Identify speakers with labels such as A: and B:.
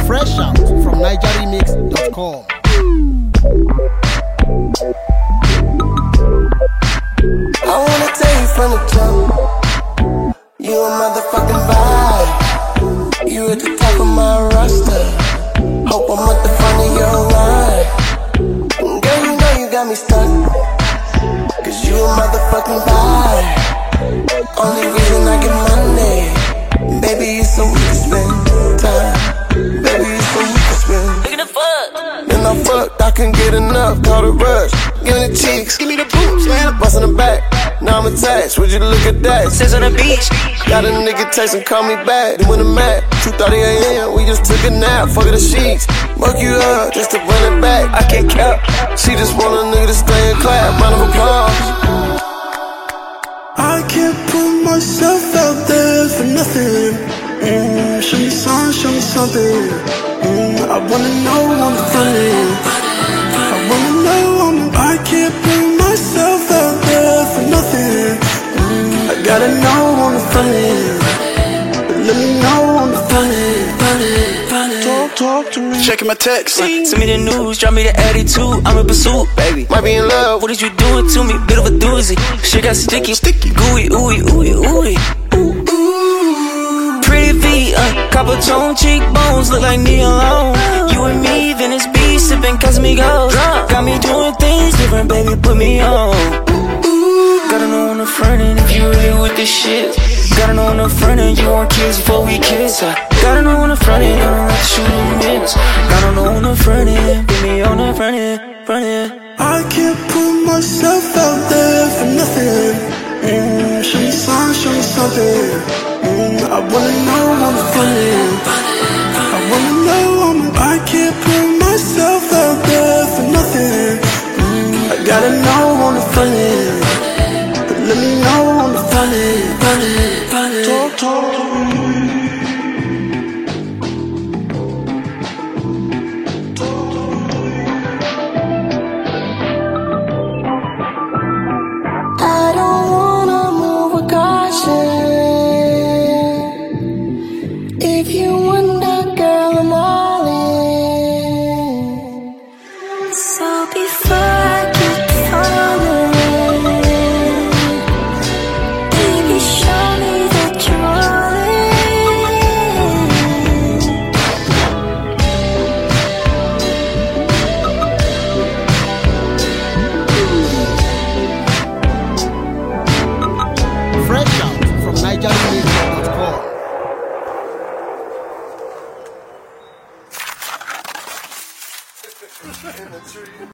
A: Fresh out from NigerRemix.com.
B: I wanna tell you from the jump, you a motherfucking vibe. You at the top of my roster. Hope I'm at the front of your line. Girl, you know you got me stuck, cause you a motherfucking vibe. Only reason I get money, baby, it's so we can spend time. Baby, it's so we can spend.
C: Look at the fuck.
B: Then I fucked, I couldn't get enough, call it rush. Give me the cheeks, give me the boobs, man. Bust in the back, now I'm attached. Would you look at that?
C: Says on the beach.
B: Got a nigga text and call me back. Then when I'm at 2:30 a.m., we just took a nap. Fuck the sheets, woke you up just to run it back. I can't cap. She just want a nigga to stay and clap. Round of applause.
D: I can't put myself out there for nothing. Show me something, show me something. I wanna know I'm funny. I wanna know I can't put myself out there for nothing. I gotta know I'm funny. Let me know I'm funny. Talk to me. Checking my text.
C: Send me the news, drop me the attitude. I'm in pursuit, baby.
B: Might be in love.
C: What is you doing to me? Bit of a doozy. Shit got sticky, gooey, ooey, ooey, ooey. Pretty feet, copper tone cheekbones, look like neon. You and me, Venice Beach, sipping Casamigos. Got me doing things different, baby, put me on. Gotta know on the front end if you really with this shit. Gotta know on the front end you want kids before we kiss. Gotta know on the front end, I don't like to shoot in the miss. Gotta know on the front end, put me on the front end, front end.
D: I can't put myself out there for nothing. Show me something, show me something. I wanna know I'm funny. I wanna know I can't put myself out there for nothing. I gotta know I'm funny. But let me know I'm funny. Talk to me.
B: I don't wanna move with caution. If you wonder, girl, I'm all in.
E: So before I keep falling, baby, show me that you're all in.
A: Fresh out from NigerRemix.com.